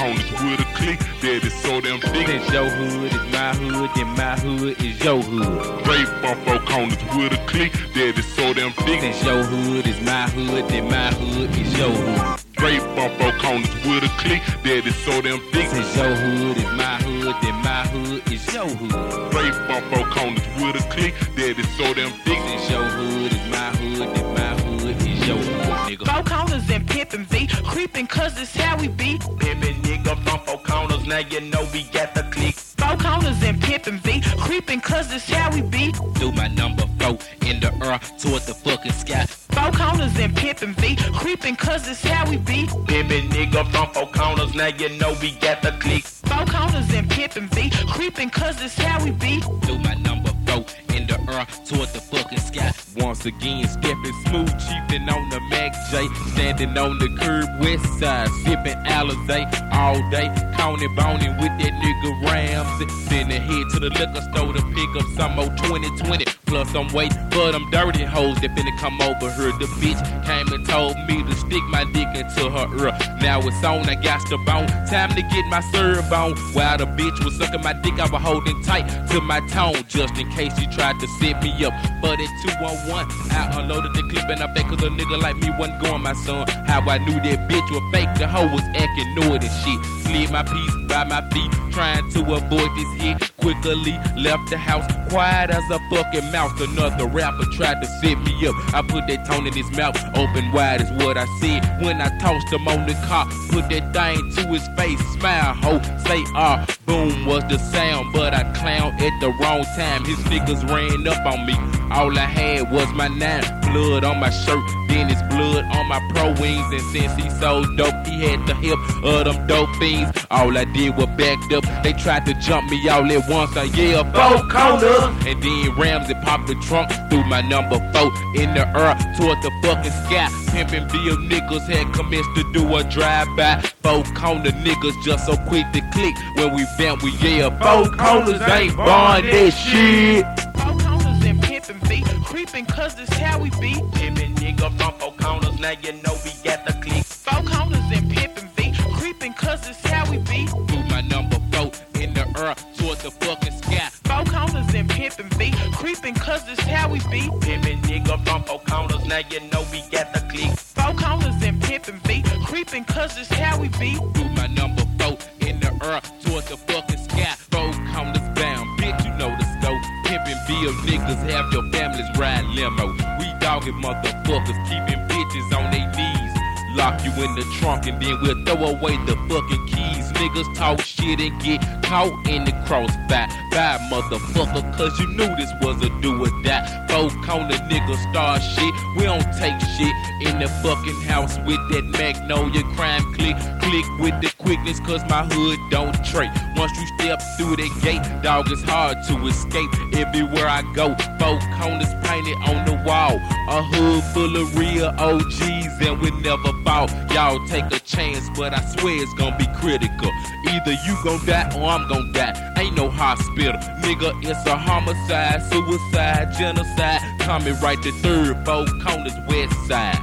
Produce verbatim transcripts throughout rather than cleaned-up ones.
corners with a clique that is so damn thick. Since your hood is my hood, then my hood is your hood. Straight from four corners with a clique that is so damn thick. Since your hood is my hood, then my hood is your hood. Straight from four corners with a clique that is so damn thick. Since your hood is my hood, then my hood is your hood. Straight from four corners with a clique that is so damn thick. Since your hood is my hood, then my hood is your hood, nigga. Four corners and pimpin' V, creepin' cause it's how we be. Pimpin' nigga from four corners, now you know we got the click. Four corners and pimpin' V, creepin' cause it's how we be. Do my number four in the earth toward the fucking sky. Four corners and pimpin' V, creepin' cause it's how we be. Pimpin' nigga from four corners, now you know we got the click. Four corners and pimpin' V, creepin' cause it's how we be. Do my number four in the earth toward the fucking sky. Once again, stepping smooth, chiefin' on the Mac J, standing on the curb west side, sipping Alizé all day, counting boning with that nigga Ramsey. Then head to the liquor store to pick up some more twenty twenty, plus some weight for them dirty hoes that finna come over here. The bitch came and told me to stick my dick into her ear. Now it's on, I got the bone, time to get my serve on. While the bitch was sucking my dick, I was holding tight to my tone, just in case she tried to set me up. But at two one one, I unloaded the clip and I bet cause a nigga like me wasn't going, my son. How I knew that bitch was fake, the hoe was acting naughty and shit. Slid my piece by my feet, trying to avoid this hit. Quickly left the house, quiet as a fucking mouse. Another rapper tried to set me up. I put that tone in his mouth, open wide is what I said. When I tossed him on the car, put that thing to his face. Smile, ho, say ah. Boom was the sound, but I clowned at the wrong time. His niggas ran up on me. All I had was my nine, blood on my shirt, then it's blood on my pro wings. And since he so dope, he had the hip of them dope fiends. All I did was backed up. They tried to jump me all at once. I yelled four corners, and then Ramsey popped the trunk, threw my number four in the air toward the fucking sky. Pimpin' bill niggas had commenced to do a drive-by. Four corner niggas just so quick to click. When we vamp, we yell four corners ain't born that shit. Four corners and pimpin' V, creepin' cause it's how we be. Pimpin' nigga from four corners, now you know we got the click. Four corners and pimpin' V, creepin' cause it's how we be. Threw my number four in the air toward the fucking sky. Four corners and pimpin' V, creepin' cause it's how we be. Pimpin' nigga from four corners, now you know we got the click. Four corners and pimpin' V, creepin' cause it's how we be. Threw my number four in the air toward the fucking sky. Four corners down, bitch, you know the scope. Pimpin' bill niggas have your families ride limo. We dogging motherfuckers, keeping bitches on their knees. Lock you in the trunk and then we'll throw away the fucking keys. Niggas talk shit and get caught in the crossfire. Bye, motherfucker, cause you knew this was a do or die. Four corner niggas start shit. We don't take shit in the fucking house with that Magnolia crime click. Click with the quickness cause my hood don't trade. Once you step through the gate, dog, it's hard to escape. Everywhere I go, four corners painted on the wall. A hood full of real O Gs and we never fall. Y'all take a chance, but I swear it's gonna be critical. Either you gon' die or I'm gon' die. Ain't no hospital, nigga, it's a homicide, suicide, genocide. Coming right to third, four corners, west side.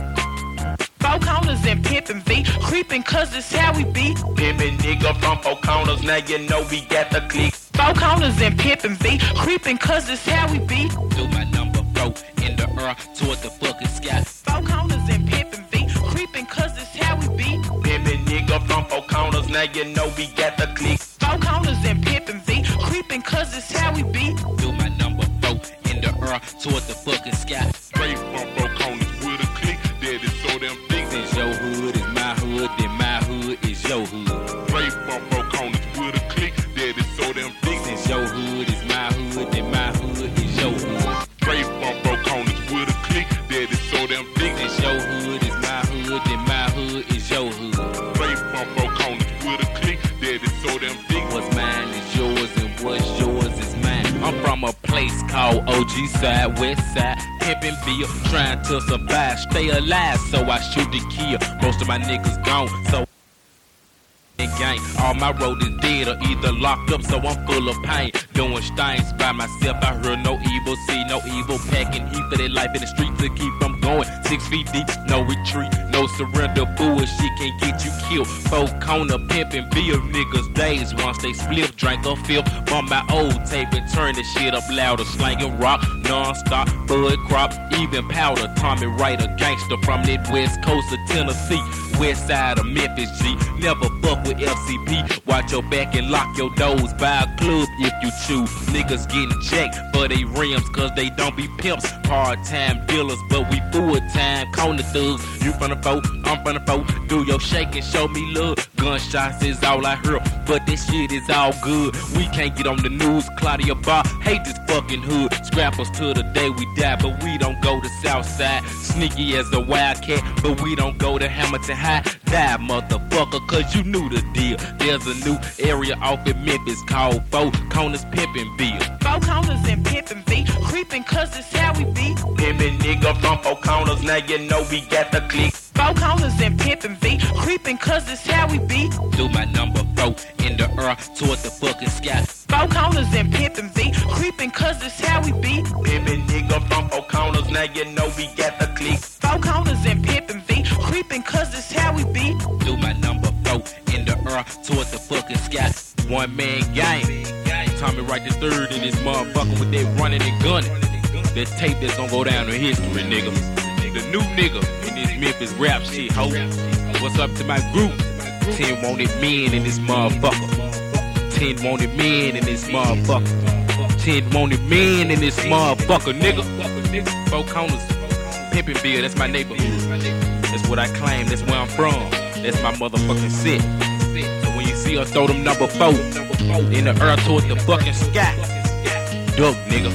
Four corners and pimpin' V, creepin' cause it's how we be. Pimpin' nigga from four corners, now you know we got the click. Four corners and pimpin' V, creepin' cause it's how we be. Do my number four in the air toward the fucking sky. Four corners and pimpin' V, creepin' cause it's how we be. Pimpin' nigga from four corners, now you know we got the click. Four corners and pimpin' V, creepin' cause it's how we be. Do my number four in the air toward the fucking sky. Straight from four corners with a clique that is so damn thick. Since your hood is my hood, then my hood is your hood. Straight from four corners with a clique that is so damn thick. Since your hood is my hood, then my hood is your hood. Straight from four corners with a clique that is so damn thick. Since your hood is my hood, then my hood is your hood. Straight from four corners with a clique that is so damn thick. What's mine is yours and what's yours is mine. I'm from a place called O G side, west side. Pimpin' bill, trying to survive, stay alive, so I shoot to kill. Most of my niggas gone, so gang. All my road is dead or either locked up, so I'm full of pain. Doing things by myself, I heard no evil, see no evil. Packing heat for their life in the street to keep them going. Six feet deep, no retreat, no surrender. Bullshit can get you killed. Four corner pimpin' bill niggas days. Once they split, drank or fill. Bump my old tape and turn the shit up louder. Slanging rock, non-stop, bud crop, even powder. Tommy Wright, a gangster from that west coast of Tennessee. West side of Memphis, G. Never fuck with F C P. Watch your back and lock your doors. Buy a club if you choose. Niggas getting jacked for they rims, cause they don't be pimps. Part-time dealers, but we full-time corner thugs. You from the boat, I'm from the boat. Do your shake and show me love. Gunshots is all I hear, but this shit is all good. We can't get on the news. Claudia Bar, hate this fucking hood. Scrap us till the day we die, but we don't go to Southside. Sneaky as a wildcat, but we don't go to Hamilton High. Die, motherfucker, cause you knew the deal. There's a new area off in Memphis called Four Corners Pimpin'ville. Four Corners and Pimpin'ville, creeping cause it's how we be. Pimpin' nigga from Four Corners, now you know we got the click. Four Corners and Pimpin'ville, creeping cause it's how we be. Do my number four in the air towards the fucking sky. Four Corners and Pimpin'ville, creeping cause it's how we be. Pimpin' nigga from Four Corners, now you know we got the click. Four Corners and Pimpin'ville, creeping cause it's how we be. Do my number four in the air towards the fucking sky. One man game. Tommy Wright the third in this motherfucker with that running and gunning. That tape that's gonna go down in history, nigga. The new nigga in this Memphis rap shit, ho. What's up to my group? Ten wanted men in this motherfucker. Ten wanted men in this motherfucker. Ten wanted men in this motherfucker, nigga. Four Corners, Pimpin'ville, that's my neighborhood. That's what I claim, that's where I'm from. That's my motherfucking set. So when you see us throw them number four in the air towards the fucking sky, duck, nigga.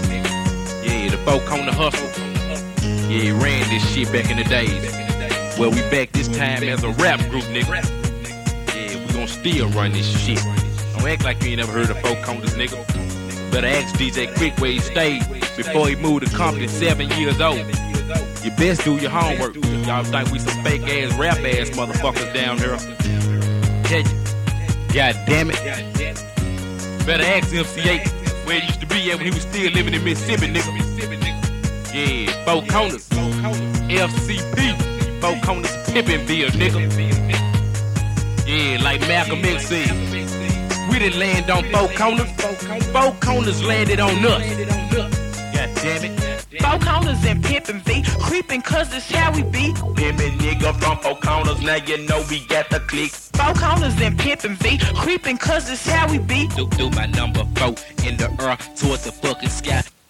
Yeah, the Four Corner hustle. Yeah, ran this shit back in the days. Well, we back this time as a rap group, nigga. Yeah, we gon' still run this shit. Don't act like you ain't never heard of Four Corners, nigga. Better ask D J Quick where he stayed before he moved to Compton, seven years old. You best do your homework. Y'all think we some fake ass rap ass motherfuckers down here. Tell you. God damn it. Better ask M C eight where he used to be at when he was still living in Mississippi, nigga. Yeah, Four Corners, F C P, Four Corners Pimpin'ville, nigga. Yeah, like Malcolm X said, we didn't land on Four Corners, Four Corners landed on us. God damn it. Four Corners and Pimpin'ville, creeping cause it's how we be. Pimpin' nigga from Four Corners, now you know we got the click. Four Corners and Pimpin'ville, creeping cause it's how we be. Do, do my number four in the air towards the fucking sky.